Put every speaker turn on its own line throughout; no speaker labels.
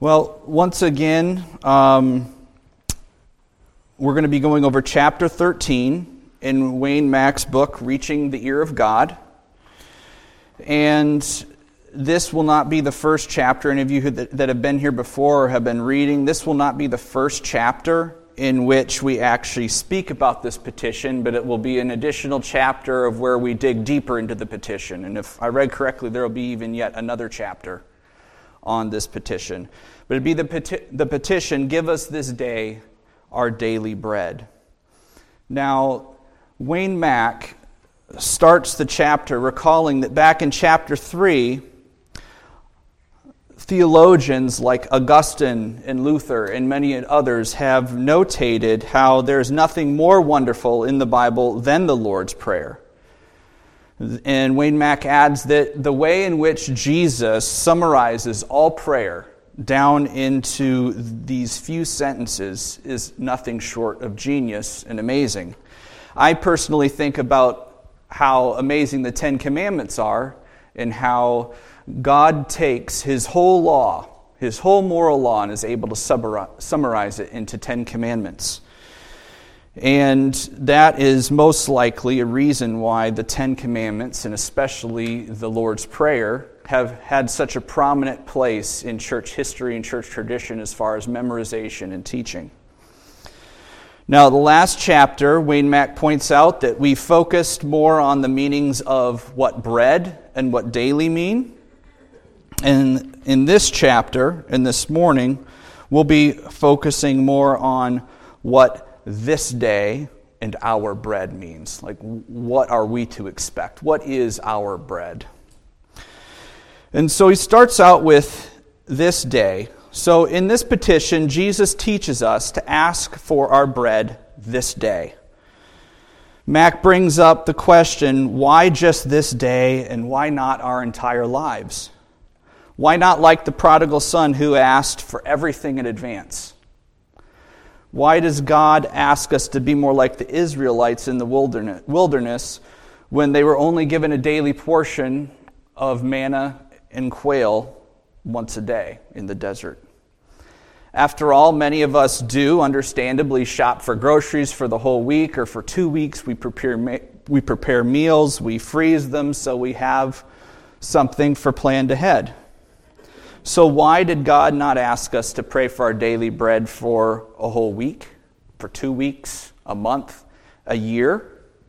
Well, once again, we're going to be going over chapter 13 in Wayne Mack's book, Reaching the Ear of God. And this will not be the first chapter. Any of you that have been here before or have been reading, this will not be the first chapter in which we actually speak about this petition, but it will be an additional chapter of where we dig deeper into the petition. And if I read correctly, there will be even yet another chapter on this petition. But it'd be the petition, give us this day our daily bread. Now, Wayne Mack starts the chapter recalling that back in chapter 3, theologians like Augustine and Luther and many others have notated how there's nothing more wonderful in the Bible than the Lord's Prayer. And Wayne Mack adds that the way in which Jesus summarizes all prayer down into these few sentences is nothing short of genius and amazing. I personally think about how amazing the Ten Commandments are and how God takes His whole law, His whole moral law, and is able to summarize it into 10 commandments. And that is most likely a reason why the 10 Commandments, and especially the Lord's Prayer, have had such a prominent place in church history and church tradition as far as memorization and teaching. Now, the last chapter, Wayne Mack points out that we focused more on the meanings of what bread and what daily mean. And in this chapter, and this morning, we'll be focusing more on what this day and our bread means. Like, what are we to expect? What is our bread? And so he starts out with this day. So in this petition, Jesus teaches us to ask for our bread this day. Mack brings up the question, why just this day and why not our entire lives? Why not like the prodigal son who asked for everything in advance? Why does God ask us to be more like the Israelites in the wilderness when they were only given a daily portion of manna and quail once a day in the desert? After all, many of us do, understandably, shop for groceries for the whole week or for 2 weeks. We prepare meals, we freeze them so we have something for planned ahead. So why did God not ask us to pray for our daily bread for a whole week, for 2 weeks, a month, a year?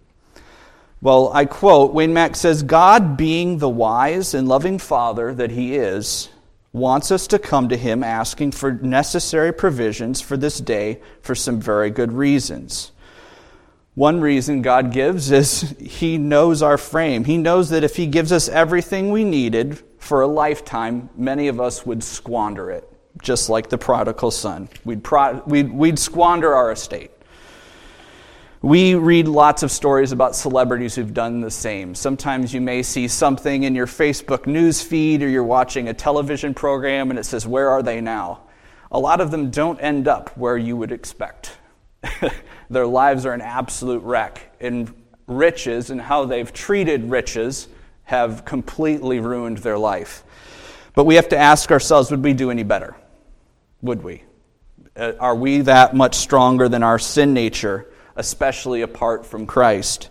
Well, I quote, Wayne Mack says, God, being the wise and loving Father that He is, wants us to come to Him asking for necessary provisions for this day for some very good reasons. One reason God gives is He knows our frame. He knows that if He gives us everything we needed for a lifetime, many of us would squander it, just like the prodigal son. We'd squander our estate. We read lots of stories about celebrities who've done the same. Sometimes you may see something in your Facebook news feed or you're watching a television program and it says, where are they now? A lot of them don't end up where you would expect. Their lives are an absolute wreck. And riches and how they've treated riches have completely ruined their life. But we have to ask ourselves, would we do any better? Would we? Are we that much stronger than our sin nature, especially apart from Christ?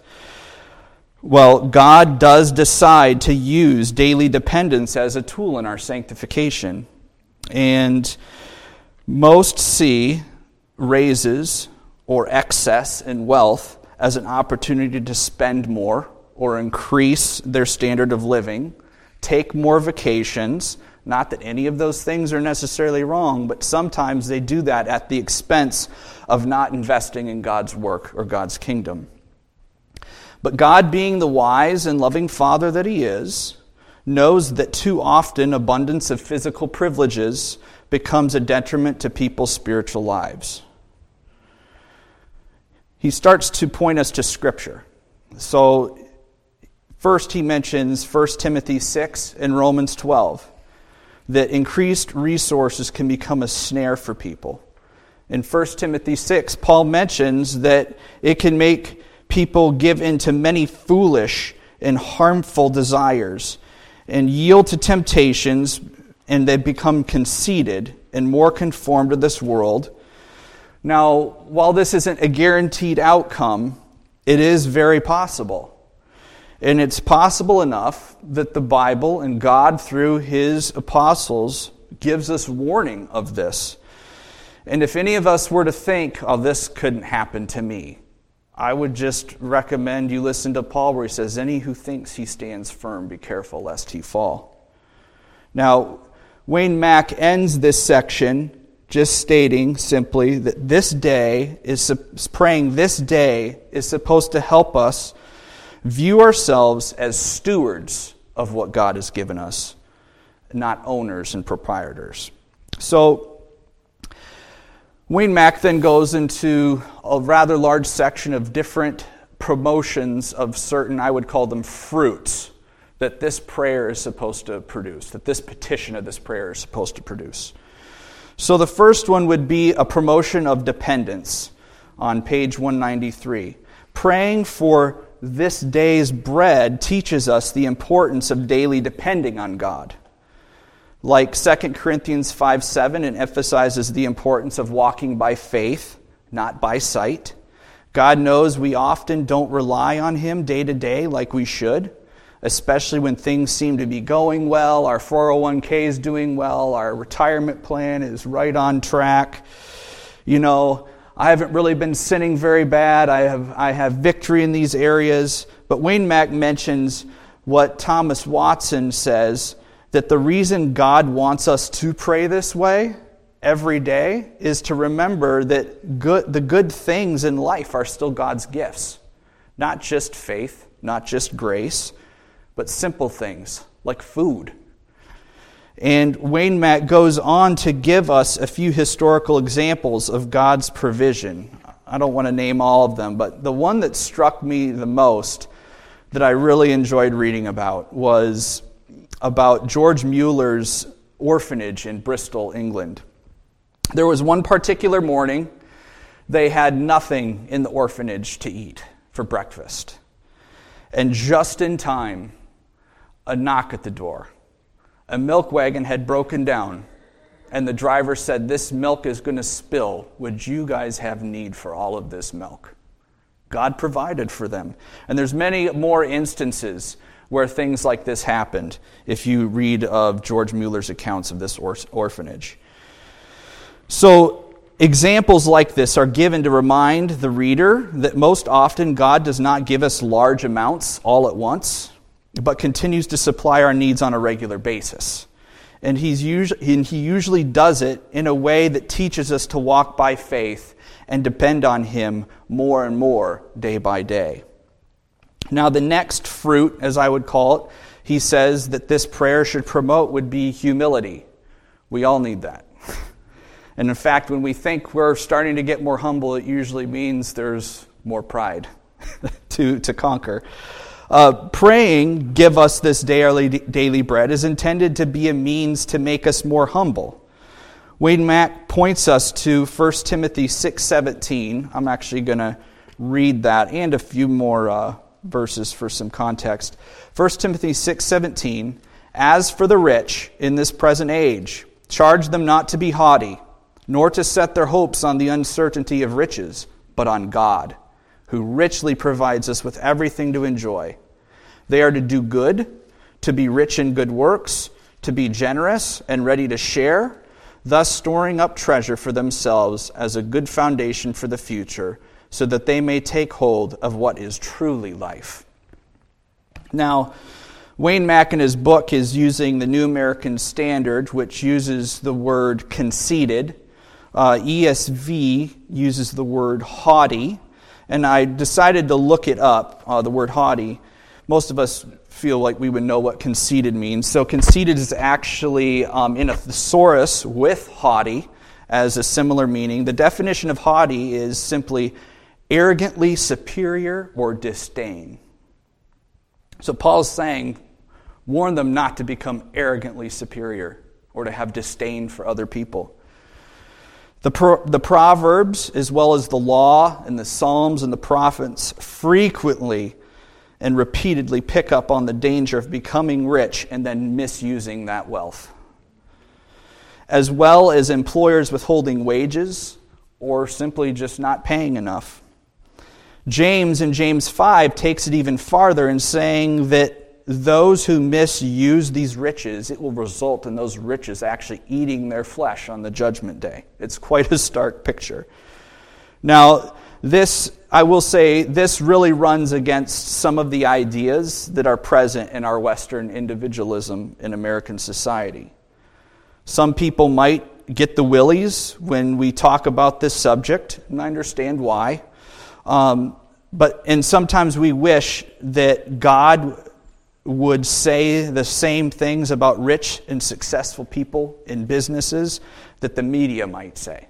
Well, God does decide to use daily dependence as a tool in our sanctification. And most see raises or excess in wealth as an opportunity to spend more or increase their standard of living, take more vacations. Not that any of those things are necessarily wrong, but sometimes they do that at the expense of not investing in God's work or God's kingdom. But God, being the wise and loving Father that He is, knows that too often abundance of physical privileges becomes a detriment to people's spiritual lives. He starts to point us to Scripture. So first he mentions 1 Timothy 6 and Romans 12, that increased resources can become a snare for people. In 1 Timothy 6, Paul mentions that it can make people give into many foolish and harmful desires and yield to temptations and they become conceited and more conformed to this world. Now, while this isn't a guaranteed outcome, it is very possible. And it's possible enough that the Bible and God, through His apostles, gives us warning of this. And if any of us were to think, oh, this couldn't happen to me, I would just recommend you listen to Paul where he says, any who thinks he stands firm, be careful lest he fall. Now, Wayne Mack ends this section just stating simply that praying this day is supposed to help us view ourselves as stewards of what God has given us, not owners and proprietors. So, Wayne Mack then goes into a rather large section of different promotions of certain, I would call them fruits, that this prayer is supposed to produce, that this petition of this prayer is supposed to produce. So the first one would be a promotion of dependence on page 193. Praying for this day's bread teaches us the importance of daily depending on God. Like 2 Corinthians 5:7, it emphasizes the importance of walking by faith, not by sight. God knows we often don't rely on Him day to day like we should, especially when things seem to be going well, our 401k is doing well, our retirement plan is right on track. I haven't really been sinning very bad. I have victory in these areas. But Wayne Mack mentions what Thomas Watson says, that the reason God wants us to pray this way every day is to remember that the good things in life are still God's gifts. Not just faith, not just grace, but simple things like food. And Wayne Mack goes on to give us a few historical examples of God's provision. I don't want to name all of them, but the one that struck me the most that I really enjoyed reading about was about George Mueller's orphanage in Bristol, England. There was one particular morning, they had nothing in the orphanage to eat for breakfast. And just in time, a knock at the door. A milk wagon had broken down, and the driver said, "This milk is going to spill. Would you guys have need for all of this milk?" God provided for them. And there's many more instances where things like this happened if you read of George Mueller's accounts of this orphanage. So examples like this are given to remind the reader that most often God does not give us large amounts all at once, but continues to supply our needs on a regular basis. And he usually does it in a way that teaches us to walk by faith and depend on Him more and more day by day. Now, the next fruit, as I would call it, he says that this prayer should promote would be humility. We all need that. And in fact, when we think we're starting to get more humble, it usually means there's more pride to conquer. Praying, give us this daily bread, is intended to be a means to make us more humble. Wayne Mack points us to 1 Timothy 6:17. I'm actually going to read that and a few more verses for some context. 1 Timothy 6:17, "As for the rich in this present age, charge them not to be haughty, nor to set their hopes on the uncertainty of riches, but on God, who richly provides us with everything to enjoy. They are to do good, to be rich in good works, to be generous and ready to share, thus storing up treasure for themselves as a good foundation for the future, so that they may take hold of what is truly life." Now, Wayne Mack in his book is using the New American Standard, which uses the word conceited. ESV uses the word haughty, and I decided to look it up, the word haughty. Most of us feel like we would know what conceited means. So conceited is actually in a thesaurus with haughty as a similar meaning. The definition of haughty is simply arrogantly superior or disdain. So Paul's saying, warn them not to become arrogantly superior or to have disdain for other people. The Proverbs, as well as the law and the Psalms and the prophets, frequently and repeatedly pick up on the danger of becoming rich and then misusing that wealth. as well as employers withholding wages or simply just not paying enough. James in James 5 takes it even farther in saying that those who misuse these riches, it will result in those riches actually eating their flesh on the judgment day. It's quite a stark picture. Now, this, I will say, this really runs against some of the ideas that are present in our Western individualism in American society. Some people might get the willies when we talk about this subject, and I understand why. And sometimes we wish that God would say the same things about rich and successful people in businesses that the media might say.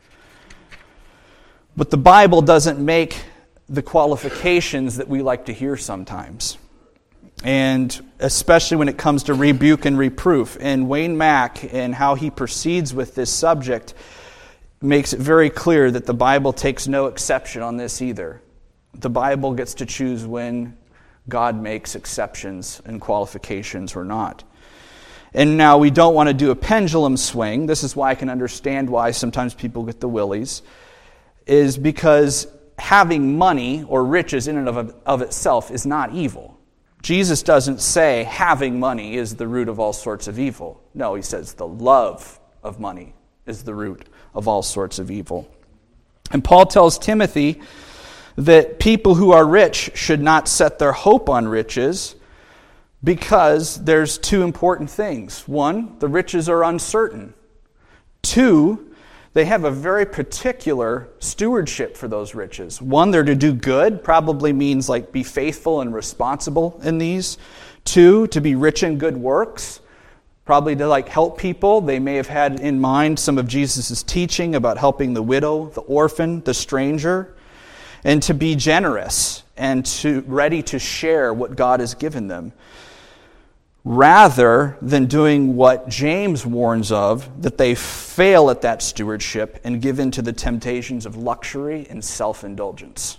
But the Bible doesn't make the qualifications that we like to hear sometimes. And especially when it comes to rebuke and reproof. And Wayne Mack and how he proceeds with this subject makes it very clear that the Bible takes no exception on this either. The Bible gets to choose when God makes exceptions and qualifications or not. And now we don't want to do a pendulum swing. This is why I can understand why sometimes people get the willies. Is because having money or riches in and of itself is not evil. Jesus doesn't say having money is the root of all sorts of evil. No, he says the love of money is the root of all sorts of evil. And Paul tells Timothy that people who are rich should not set their hope on riches because there's two important things. One, the riches are uncertain. Two, they have a very particular stewardship for those riches. One, they're to do good, probably means like be faithful and responsible in these. Two, to be rich in good works, probably to like help people. They may have had in mind some of Jesus' teaching about helping the widow, the orphan, the stranger. And to be generous and ready to share what God has given them, rather than doing what James warns of, that they fail at that stewardship and give in to the temptations of luxury and self-indulgence.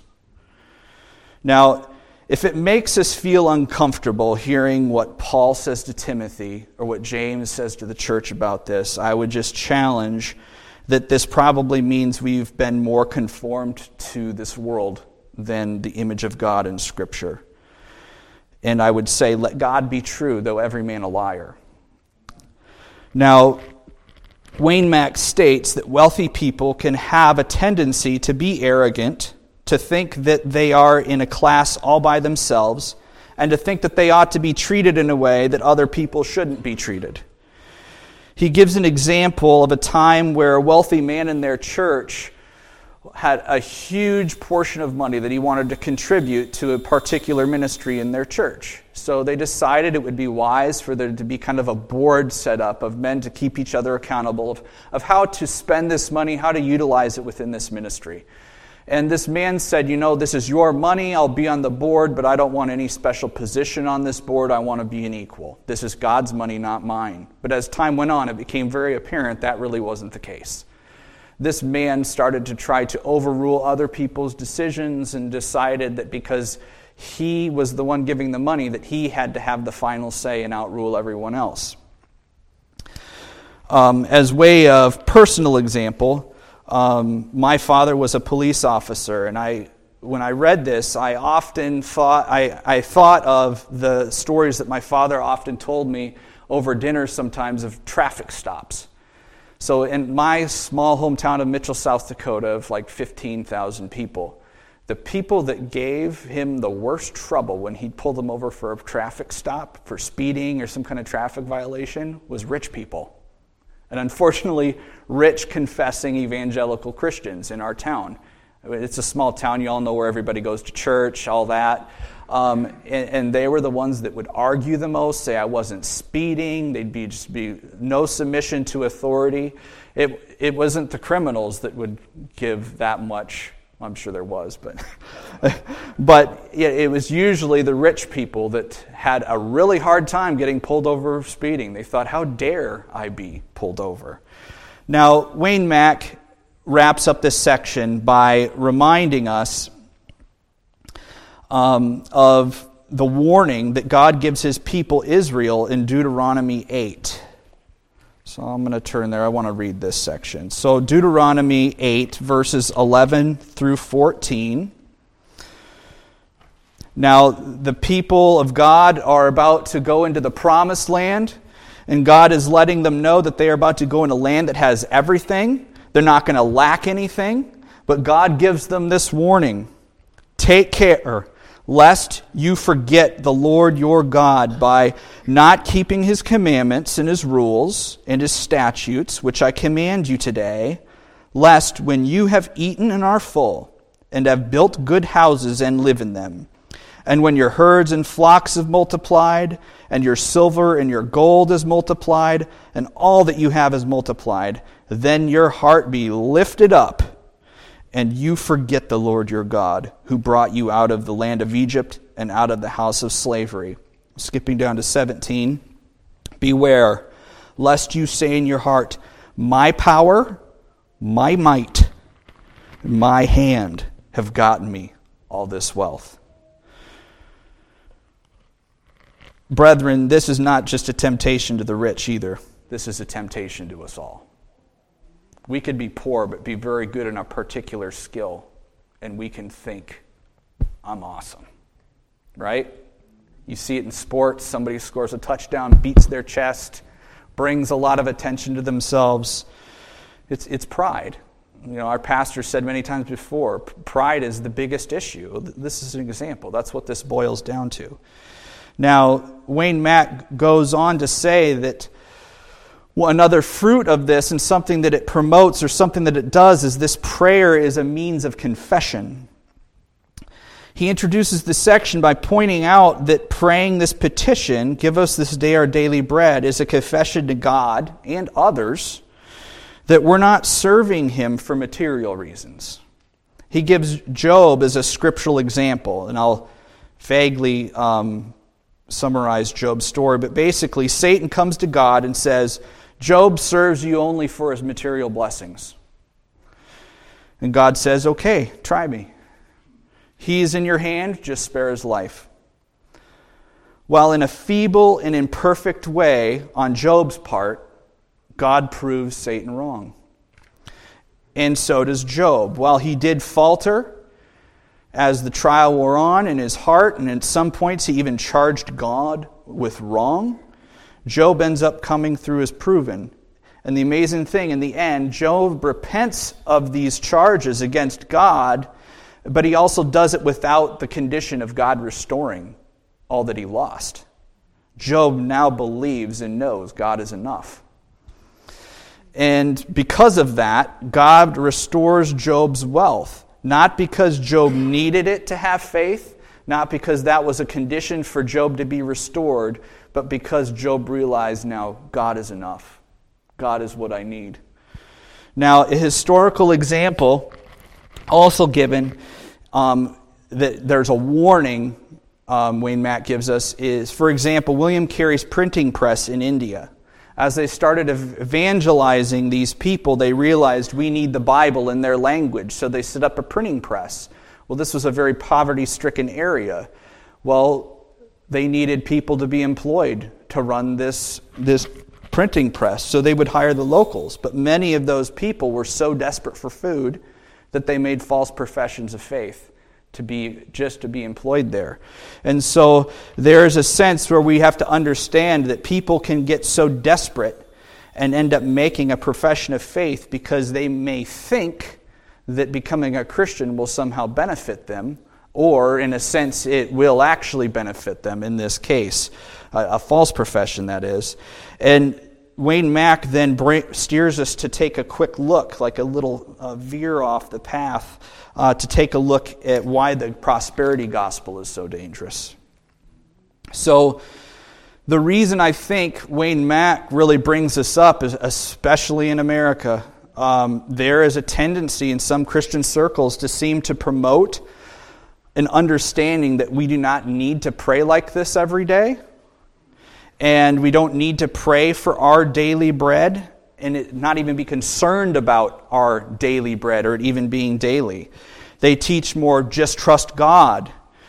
Now, if it makes us feel uncomfortable hearing what Paul says to Timothy or what James says to the church about this, I would just challenge that this probably means we've been more conformed to this world than the image of God in Scripture. And I would say, let God be true, though every man a liar. Now, Wayne Mack states that wealthy people can have a tendency to be arrogant, to think that they are in a class all by themselves, and to think that they ought to be treated in a way that other people shouldn't be treated. He gives an example of a time where a wealthy man in their church had a huge portion of money that he wanted to contribute to a particular ministry in their church. So they decided it would be wise for there to be kind of a board set up of men to keep each other accountable of how to spend this money, how to utilize it within this ministry. And this man said, this is your money, I'll be on the board, but I don't want any special position on this board, I want to be an equal. This is God's money, not mine. But as time went on, it became very apparent that really wasn't the case. This man started to try to overrule other people's decisions and decided that because he was the one giving the money, that he had to have the final say and outrule everyone else. As way of personal example, my father was a police officer, and when I read this, I often thought I thought of the stories that my father often told me over dinner sometimes of traffic stops. So in my small hometown of Mitchell, South Dakota, of like 15,000 people, the people that gave him the worst trouble when he'd pull them over for a traffic stop, for speeding or some kind of traffic violation, was rich people. And unfortunately, rich confessing evangelical Christians in our town. It's a small town, you all know where everybody goes to church, all that. And they were the ones that would argue the most, say I wasn't speeding, they'd just be no submission to authority. It wasn't the criminals that would give that much. I'm sure there was, but it was usually the rich people that had a really hard time getting pulled over for speeding. They thought, how dare I be pulled over? Now, Wayne Mack wraps up this section by reminding us of the warning that God gives his people Israel in Deuteronomy 8. So I'm going to turn there. I want to read this section. So Deuteronomy 8, verses 11 through 14. Now, the people of God are about to go into the promised land, and God is letting them know that they are about to go in a land that has everything. They're not going to lack anything, but God gives them this warning. Take care, lest you forget the Lord your God by not keeping his commandments and his rules and his statutes, which I command you today, lest when you have eaten and are full, and have built good houses and live in them, and when your herds and flocks have multiplied, and your silver and your gold is multiplied, and all that you have is multiplied, then your heart be lifted up, and you forget the Lord your God, who brought you out of the land of Egypt and out of the house of slavery. Skipping down to 17. Beware, lest you say in your heart, my power, my might, and my hand have gotten me all this wealth. Brethren, this is not just a temptation to the rich either. This is a temptation to us all. We could be poor, but be very good in a particular skill, and we can think, I'm awesome. Right? You see it in sports. Somebody scores a touchdown, beats their chest, brings a lot of attention to themselves. It's pride. You know, our pastor said many times before, pride is the biggest issue. This is an example. That's what this boils down to. Now, Wayne Mack goes on to say that another fruit of this and something that it promotes or something that it does is this prayer is a means of confession. He introduces this section by pointing out that praying this petition, give us this day our daily bread, is a confession to God and others that we're not serving him for material reasons. He gives Job as a scriptural example, and I'll vaguely summarize Job's story, but basically Satan comes to God and says, Job serves you only for his material blessings. And God says, okay, try me. He is in your hand, just spare his life. While in a feeble and imperfect way on Job's part, God proves Satan wrong. And so does Job. While he did falter as the trial wore on in his heart, and at some points he even charged God with wrong, Job ends up coming through as proven. And the amazing thing, in the end, Job repents of these charges against God, but he also does it without the condition of God restoring all that he lost. Job now believes and knows God is enough. And because of that, God restores Job's wealth. Not because Job needed it to have faith, not because that was a condition for Job to be restored, but because Job realized now God is enough. God is what I need. Now, a historical example also given that there's a warning Wayne Mack gives us is, for example, William Carey's printing press in India. As they started evangelizing these people, they realized we need the Bible in their language, so they set up a printing press. Well, this was a very poverty-stricken area. Well, they needed people to be employed to run this printing press, so they would hire the locals. But many of those people were so desperate for food that they made false professions of faith to be employed there. And so there's a sense where we have to understand that people can get so desperate and end up making a profession of faith because they may think that becoming a Christian will somehow benefit them, or in a sense it will actually benefit them in this case, a false profession that is. And Wayne Mack then steers us to take a quick look, like a little veer off the path, to take a look at why the prosperity gospel is so dangerous. So the reason I think Wayne Mack really brings this up is, especially in America, there is a tendency in some Christian circles to seem to promote an understanding that we do not need to pray like this every day, and we don't need to pray for our daily bread, and not even be concerned about our daily bread or it even being daily. They teach more just trust God.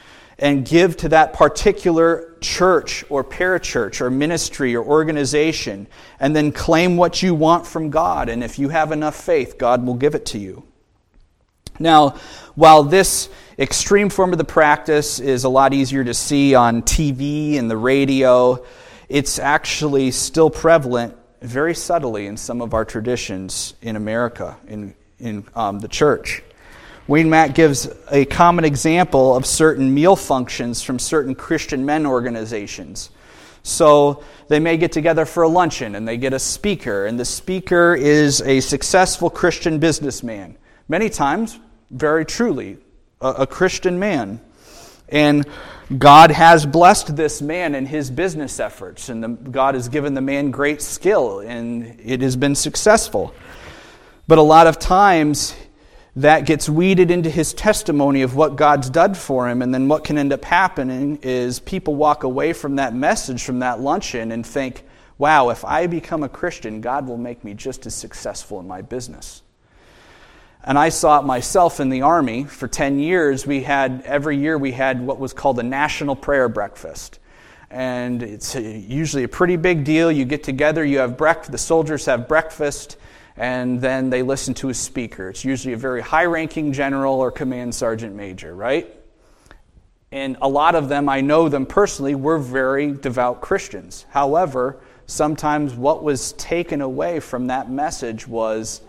and give to that particular church or parachurch or ministry or organization, and then claim what you want from God. And if you have enough faith, God will give it to you. Now, while this extreme form of the practice is a lot easier to see on TV and the radio, it's actually still prevalent very subtly in some of our traditions in America, in the church. Wayne Mack gives a common example of certain meal functions from certain Christian men organizations. So they may get together for a luncheon and they get a speaker, and the speaker is a successful Christian businessman. Many times, very truly, a Christian man. And God has blessed this man in his business efforts, and God has given the man great skill, and it has been successful. But a lot of times, that gets weeded into his testimony of what God's done for him, and then what can end up happening is people walk away from that message, from that luncheon, and think, wow, if I become a Christian, God will make me just as successful in my business. And I saw it myself in the Army. For 10 years, every year we had what was called a National Prayer Breakfast. And it's usually a pretty big deal. You get together, you have breakfast, the soldiers have breakfast, and then they listen to a speaker. It's usually a very high-ranking general or command sergeant major, right? And a lot of them, I know them personally, were very devout Christians. However, sometimes what was taken away from that message was,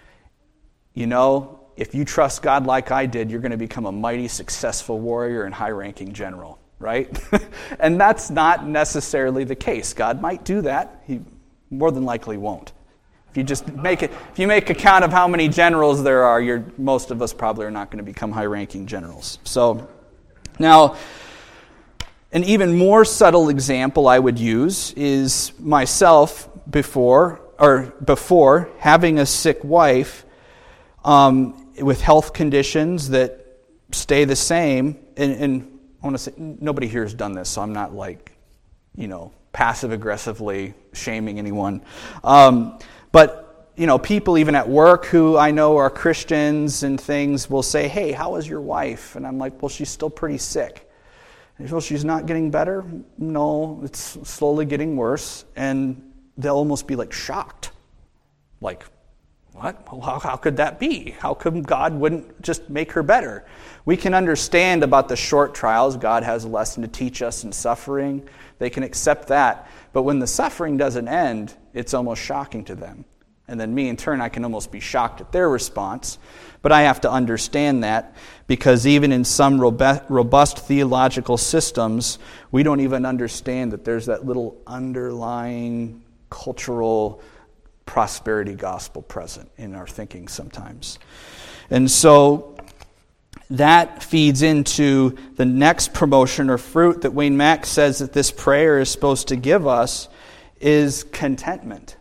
if you trust God like I did, you're going to become a mighty successful warrior and high-ranking general, right? And that's not necessarily the case. God might do that. He more than likely won't. If you make a count of how many generals there are, most of us probably are not going to become high-ranking generals. So, now, an even more subtle example I would use is myself before having a sick wife with health conditions that stay the same. And I want to say, nobody here has done this, so I'm not passive-aggressively shaming anyone. But, people even at work who I know are Christians and things will say, hey, how is your wife? And I'm like, well, she's still pretty sick. And well, she's not getting better? No, it's slowly getting worse. And they'll almost be shocked. Like, what? Well, how could that be? How come God wouldn't just make her better? We can understand about the short trials. God has a lesson to teach us in suffering. They can accept that. But when the suffering doesn't end, it's almost shocking to them. And then me, in turn, I can almost be shocked at their response. But I have to understand that, because even in some robust theological systems, we don't even understand that there's that little underlying cultural prosperity gospel present in our thinking sometimes. And so that feeds into the next promotion or fruit that Wayne Mack says that this prayer is supposed to give us, is contentment.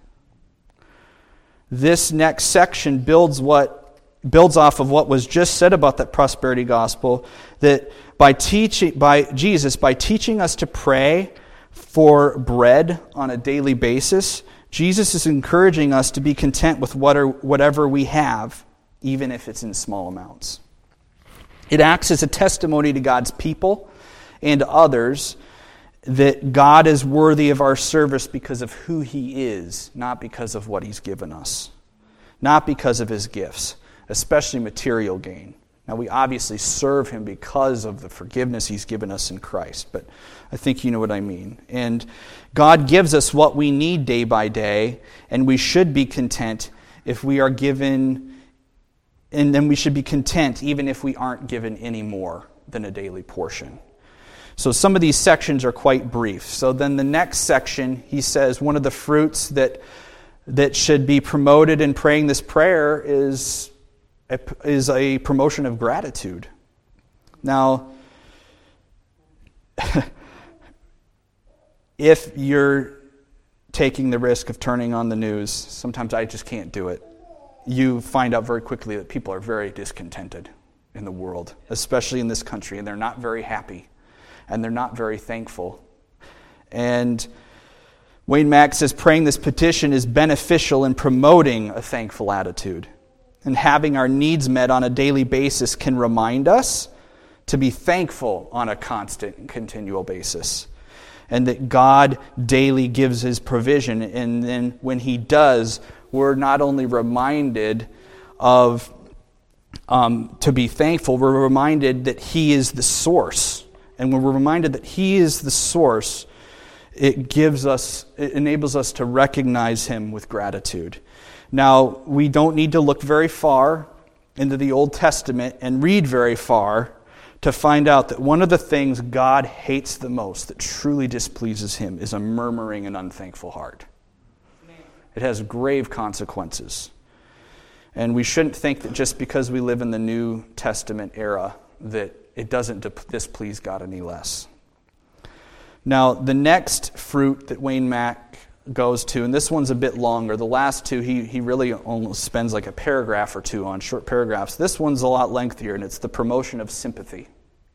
This next section builds off of what was just said about that prosperity gospel, that by Jesus teaching us to pray for bread on a daily basis, Jesus is encouraging us to be content with whatever we have, even if it's in small amounts. It acts as a testimony to God's people and to others that God is worthy of our service because of who He is, not because of what He's given us, not because of His gifts, especially material gain. Now, we obviously serve Him because of the forgiveness He's given us in Christ, but I think you know what I mean. And God gives us what we need day by day, and we should be content if we are given, and then we should be content even if we aren't given any more than a daily portion. So some of these sections are quite brief. So then the next section, he says, one of the fruits that should be promoted in praying this prayer is a promotion of gratitude. Now, if you're taking the risk of turning on the news, sometimes I just can't do it. You find out very quickly that people are very discontented in the world, especially in this country, and they're not very happy, and they're not very thankful. And Wayne Mack says praying this petition is beneficial in promoting a thankful attitude. And having our needs met on a daily basis can remind us to be thankful on a constant and continual basis, and that God daily gives his provision. And then when he does, we're not only reminded of to be thankful, we're reminded that he is the source. And when we're reminded that he is the source, it enables us to recognize him with gratitude. Now, we don't need to look very far into the Old Testament and read very far to find out that one of the things God hates the most, that truly displeases him, is a murmuring and unthankful heart. It has grave consequences. And we shouldn't think that just because we live in the New Testament era that it doesn't displease God any less. Now, the next fruit that Wayne Mack goes to, and this one's a bit longer. The last two, he really almost spends like a paragraph or two on, short paragraphs. This one's a lot lengthier, and it's the promotion of sympathy.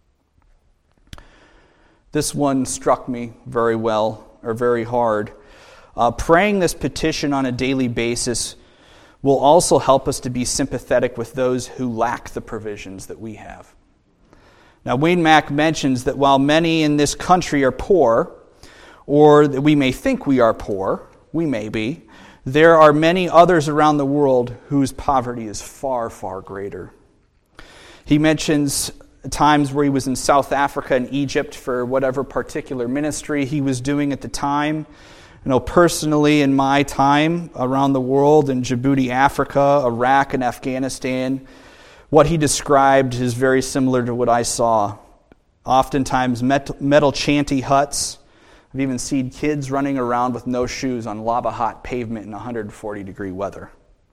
This one struck me very well, or very hard. Praying this petition on a daily basis will also help us to be sympathetic with those who lack the provisions that we have. Now, Wayne Mack mentions that while many in this country are poor, or that we may think we are poor, we may be, there are many others around the world whose poverty is far, far greater. He mentions times where he was in South Africa and Egypt for whatever particular ministry he was doing at the time. You know, personally, in my time around the world, in Djibouti, Africa, Iraq, and Afghanistan, what he described is very similar to what I saw. Oftentimes, metal shanty huts. I've even seen kids running around with no shoes on lava-hot pavement in 140-degree weather.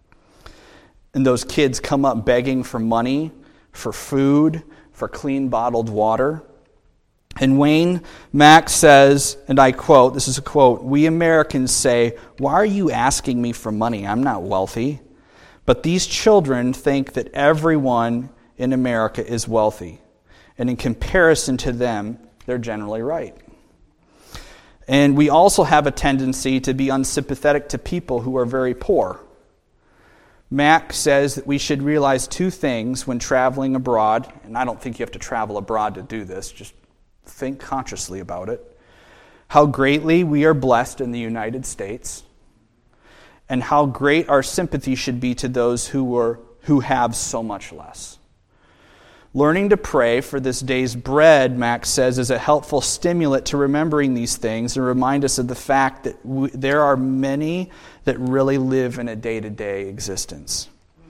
And those kids come up begging for money, for food, for clean bottled water. And Wayne Mack says, and I quote, this is a quote, "We Americans say, 'Why are you asking me for money? I'm not wealthy.' But these children think that everyone in America is wealthy. And in comparison to them, they're generally right. And we also have a tendency to be unsympathetic to people who are very poor. Mack says that we should realize two things when traveling abroad, and I don't think you have to travel abroad to do this, just think consciously about it. How greatly we are blessed in the United States, and how great our sympathy should be to those who have so much less. Learning to pray for this day's bread, Max says, is a helpful stimulant to remembering these things and remind us of the fact that there are many that really live in a day-to-day existence.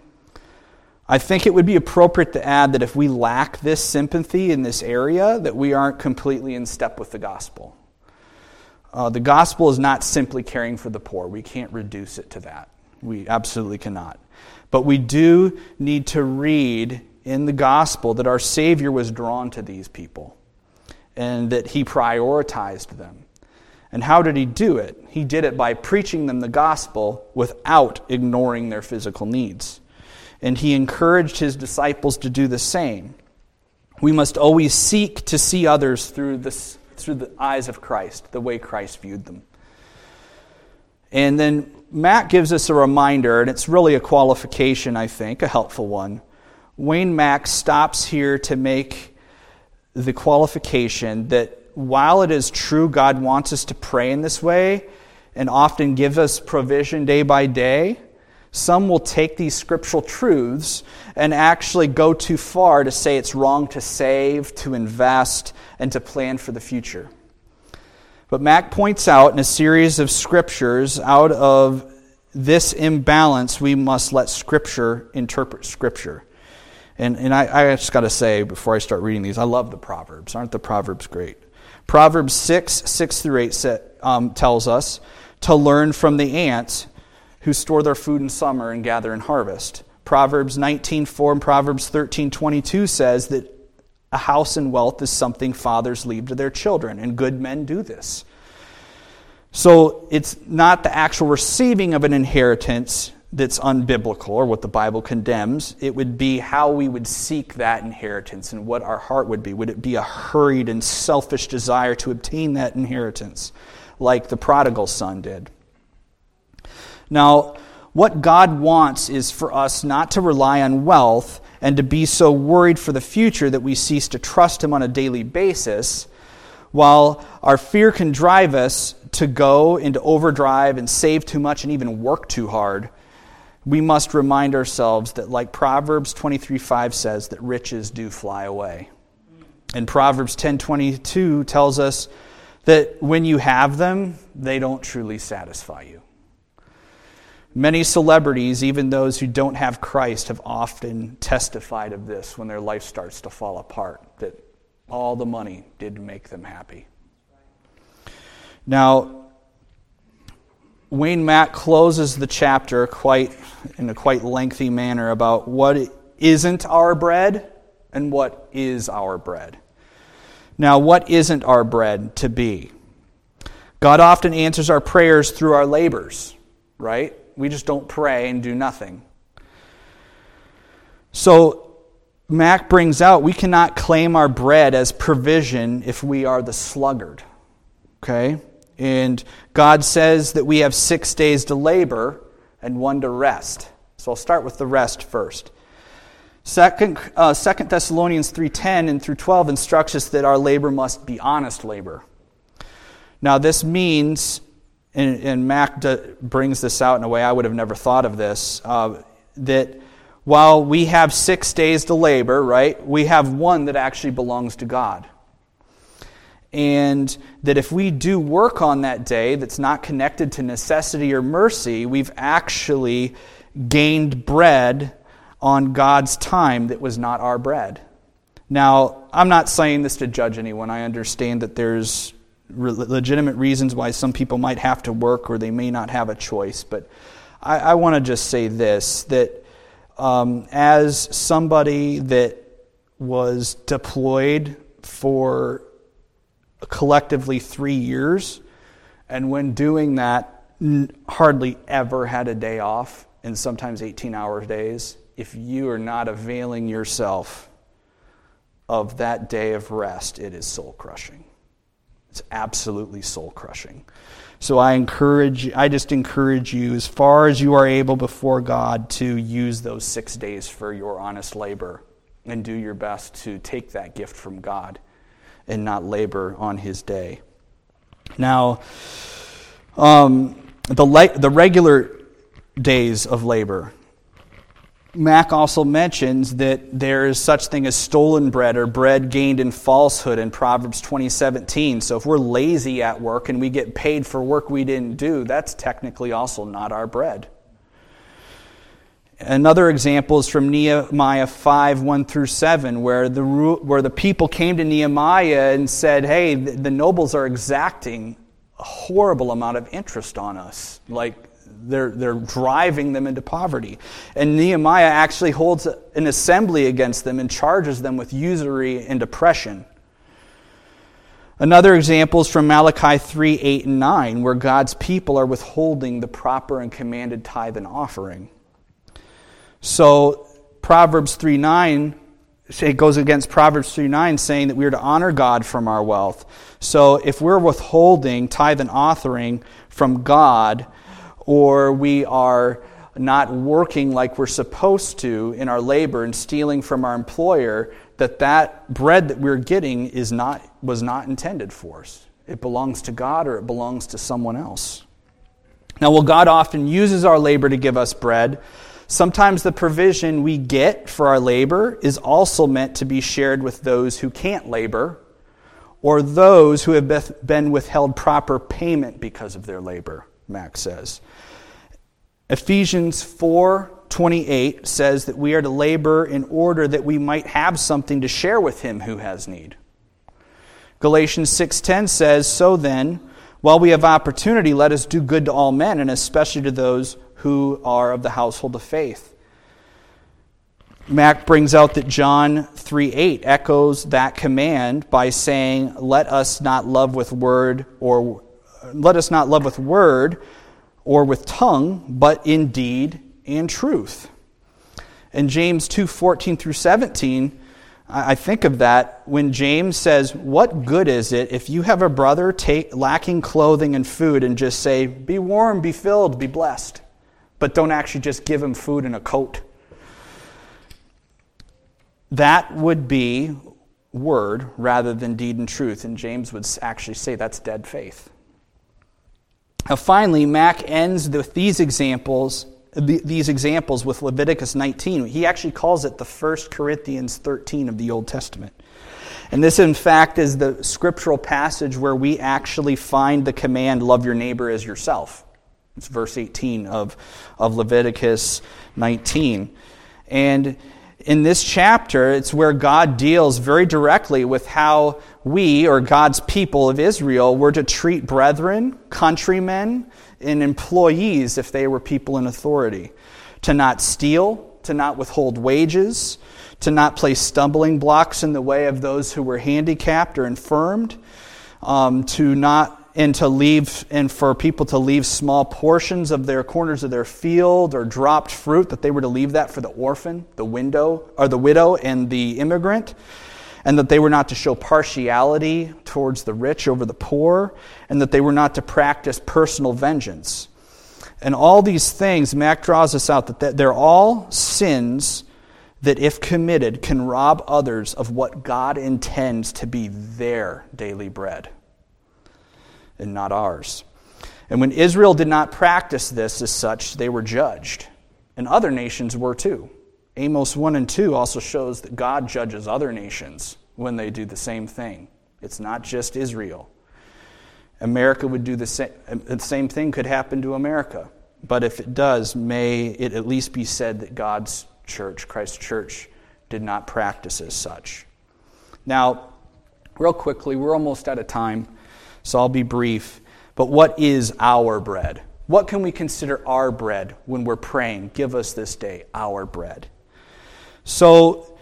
I think it would be appropriate to add that if we lack this sympathy in this area, that we aren't completely in step with the gospel. The gospel is not simply caring for the poor. We can't reduce it to that. We absolutely cannot. But we do need to read in the gospel that our Savior was drawn to these people and that he prioritized them. And how did he do it? He did it by preaching them the gospel without ignoring their physical needs. And he encouraged his disciples to do the same. We must always seek to see others through the eyes of Christ, the way Christ viewed them. And then Matt gives us a reminder, and it's really a qualification, I think, a helpful one. Wayne Mack stops here to make the qualification that while it is true God wants us to pray in this way and often give us provision day by day, some will take these scriptural truths and actually go too far to say it's wrong to save, to invest, and to plan for the future. But Mack points out in a series of scriptures, out of this imbalance, we must let Scripture interpret Scripture. And I just got to say, before I start reading these, I love the Proverbs. Aren't the Proverbs great? Proverbs 6:6-8 tells us to learn from the ants who store their food in summer and gather in harvest. Proverbs 19:4 and Proverbs 13:22 says that a house and wealth is something fathers leave to their children, and good men do this. So it's not the actual receiving of an inheritance that's unbiblical or what the Bible condemns. It would be how we would seek that inheritance and what our heart would be. Would it be a hurried and selfish desire to obtain that inheritance like the prodigal son did? Now, what God wants is for us not to rely on wealth and to be so worried for the future that we cease to trust Him on a daily basis, while our fear can drive us to go into overdrive and save too much and even work too hard, we must remind ourselves that, like Proverbs 23:5 says, that riches do fly away. And Proverbs 10:22 tells us that when you have them, they don't truly satisfy you. Many celebrities, even those who don't have Christ, have often testified of this when their life starts to fall apart, that all the money did make them happy. Now, Wayne Mack closes the chapter in a quite lengthy manner about what isn't our bread and what is our bread. Now, what isn't our bread to be? God often answers our prayers through our labors, right? We just don't pray and do nothing. So, Mack brings out, we cannot claim our bread as provision if we are the sluggard. Okay? And God says that we have 6 days to labor and 1 to rest. So I'll start with the rest first. 2 Thessalonians 3:10 and through 12 instructs us that our labor must be honest labor. Now this means, and Mack brings this out in a way I would have never thought of this, that while we have 6 days to labor, right, we have 1 that actually belongs to God. And that if we do work on that day that's not connected to necessity or mercy, we've actually gained bread on God's time that was not our bread. Now, I'm not saying this to judge anyone. I understand that there's legitimate reasons why some people might have to work or they may not have a choice. But I want to just say this, that as somebody that was deployed for collectively 3 years, and when doing that, hardly ever had a day off, and sometimes 18-hour days, if you are not availing yourself of that day of rest, it is soul-crushing. It's absolutely soul-crushing. So I just encourage you, as far as you are able before God, to use those 6 days for your honest labor and do your best to take that gift from God and not labor on His day. Now, the regular days of labor, Mack also mentions that there is such thing as stolen bread or bread gained in falsehood in Proverbs 20:17. So if we're lazy at work and we get paid for work we didn't do, that's technically also not our bread. Another example is from Nehemiah 5:1-7, where the people came to Nehemiah and said, "Hey, the nobles are exacting a horrible amount of interest on us. Like they're driving them into poverty." And Nehemiah actually holds an assembly against them and charges them with usury and oppression. Another example is from Malachi 3:8-9, where God's people are withholding the proper and commanded tithe and offering. So Proverbs 3:9, it goes against Proverbs 3:9, saying that we are to honor God from our wealth. So if we're withholding tithe and offering from God, or we are not working like we're supposed to in our labor and stealing from our employer, that bread that we're getting was not intended for us. It belongs to God or it belongs to someone else. Now, while God often uses our labor to give us bread, sometimes the provision we get for our labor is also meant to be shared with those who can't labor or those who have been withheld proper payment because of their labor, Mack says. Ephesians 4:28 says that we are to labor in order that we might have something to share with him who has need. Galatians 6:10 says, "So then, while we have opportunity, let us do good to all men, and especially to those who are of the household of faith." Mack brings out that John 3:8 echoes that command by saying, let us not love with word or with tongue, but in deed and truth. And James 2:14-17, I think of that when James says, what good is it if you have a brother lacking clothing and food and just say, be warm, be filled, be blessed, but don't actually just give him food and a coat? that would be word rather than deed and truth. And James would actually say that's dead faith. Now finally, Mack ends with these examples with Leviticus 19. He actually calls it the 1 Corinthians 13 of the Old Testament. And this, in fact, is the scriptural passage where we actually find the command, love your neighbor as yourself. It's verse 18 of Leviticus 19. And in this chapter, it's where God deals very directly with how we, or God's people of Israel, were to treat brethren, countrymen, and employees if they were people in authority. To not steal, to not withhold wages, to not place stumbling blocks in the way of those who were handicapped or infirmed, for people to leave small portions of their corners of their field or dropped fruit, that they were to leave that for the orphan, the widow, and the immigrant, and that they were not to show partiality towards the rich over the poor, and that they were not to practice personal vengeance. And all these things, Mack draws us out that they're all sins that, if committed, can rob others of what God intends to be their daily bread and not ours. And when Israel did not practice this as such, they were judged. And other nations were too. Amos 1 and 2 also shows that God judges other nations when they do the same thing. It's not just Israel. America would do the same. The same thing could happen to America. But if it does, may it at least be said that God's church, Christ's church, did not practice as such. Now, real quickly, we're almost out of time, so I'll be brief. But what is our bread? What can we consider our bread when we're praying? Give us this day our bread. So,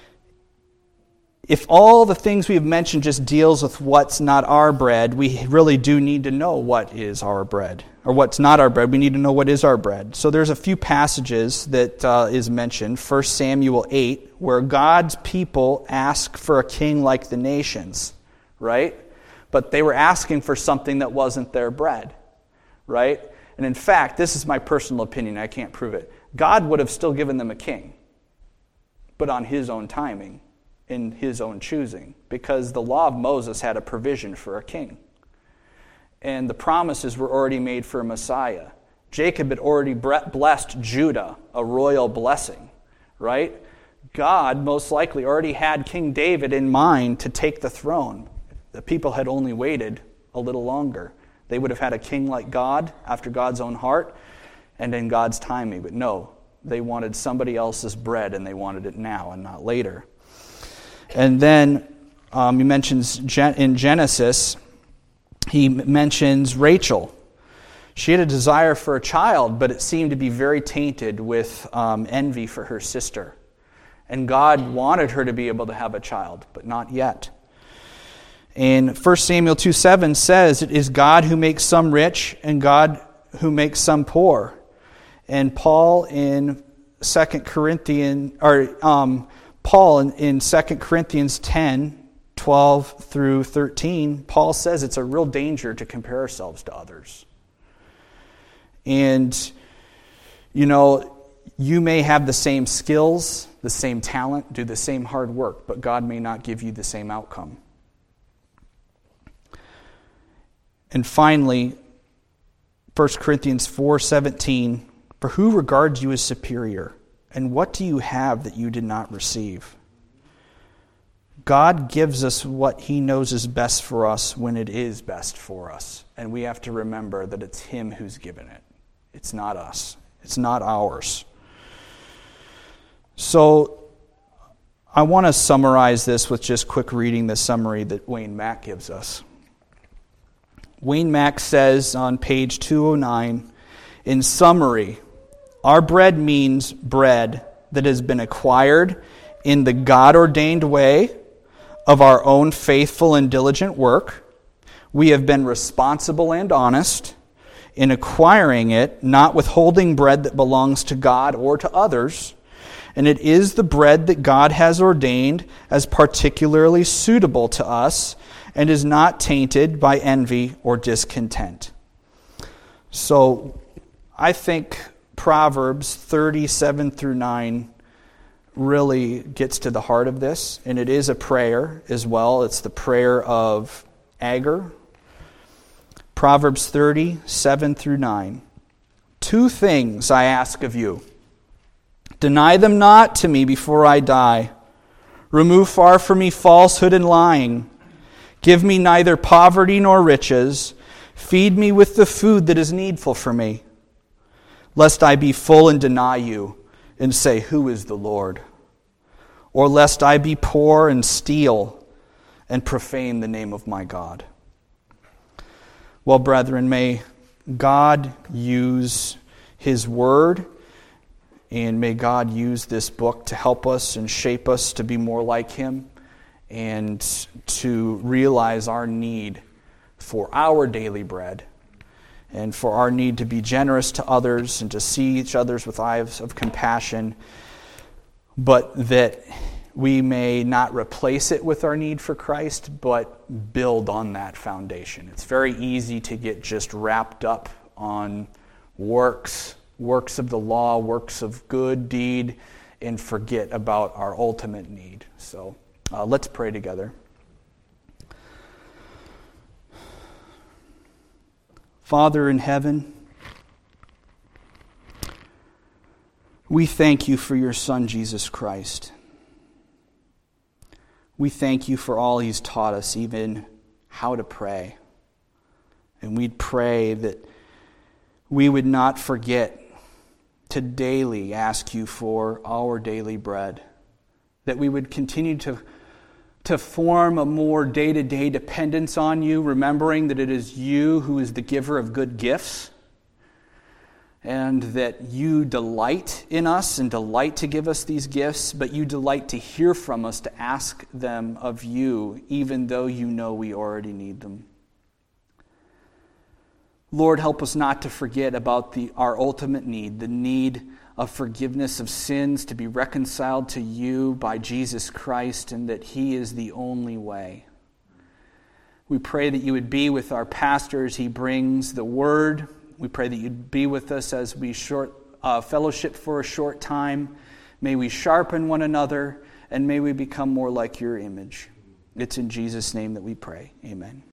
if all the things we've mentioned just deals with what's not our bread, we really do need to know what is our bread. Or what's not our bread, we need to know what is our bread. So there's a few passages that is mentioned. 1 Samuel 8, where God's people ask for a king like the nations, right? But they were asking for something that wasn't their bread, right? And in fact, this is my personal opinion, I can't prove it. God would have still given them a king, but on his own timing, in his own choosing, because the law of Moses had a provision for a king. And the promises were already made for a Messiah. Jacob had already blessed Judah, a royal blessing, right? God most likely already had King David in mind to take the throne. The people had only waited a little longer. They would have had a king like God, after God's own heart, and in God's timing. But no, they wanted somebody else's bread, and they wanted it now and not later. And then he mentions in Genesis, he mentions Rachel. She had a desire for a child, but it seemed to be very tainted with envy for her sister. And God wanted her to be able to have a child, but not yet. And 1 Samuel 2:7 says, it is God who makes some rich and God who makes some poor. And Paul in 2 Corinthians 10:12 through 13, Paul says it's a real danger to compare ourselves to others. And, you may have the same skills, the same talent, do the same hard work, but God may not give you the same outcome. And finally, 1 Corinthians 4:17, for who regards you as superior? And what do you have that you did not receive? God gives us what he knows is best for us when it is best for us. And we have to remember that it's him who's given it. It's not us. It's not ours. So I want to summarize this with just quick reading the summary that Wayne Mack gives us. Wayne Mack says on page 209, in summary, our bread means bread that has been acquired in the God-ordained way of our own faithful and diligent work. We have been responsible and honest in acquiring it, not withholding bread that belongs to God or to others. And it is the bread that God has ordained as particularly suitable to us and is not tainted by envy or discontent. So I think Proverbs 37 through 9 really gets to the heart of this, and it is a prayer as well. It's the prayer of Agur. Proverbs 30, 7 through 9. 2 things I ask of you. Deny them not to me before I die. Remove far from me falsehood and lying. Give me neither poverty nor riches. Feed me with the food that is needful for me, lest I be full and deny you and say, who is the Lord? Or lest I be poor and steal and profane the name of my God. Well, brethren, may God use His Word, and may God use this book to help us and shape us to be more like Him and to realize our need for our daily bread and for our need to be generous to others and to see each other with eyes of compassion, but that we may not replace it with our need for Christ, but build on that foundation. It's very easy to get just wrapped up on works of the law, works of good deed, and forget about our ultimate need. So let's pray together. Father in heaven, we thank you for your Son, Jesus Christ. We thank you for all He's taught us, even how to pray. And we'd pray that we would not forget to daily ask you for our daily bread, that we would continue to form a more day-to-day dependence on you, remembering that it is you who is the giver of good gifts, and that you delight in us and delight to give us these gifts, but you delight to hear from us, to ask them of you, even though you know we already need them. Lord, help us not to forget about our ultimate need, the need of forgiveness of sins, to be reconciled to you by Jesus Christ, and that He is the only way. We pray that you would be with our pastor as he brings the word. We pray that you'd be with us as we fellowship for a short time. May we sharpen one another, and may we become more like your image. It's in Jesus' name that we pray. Amen.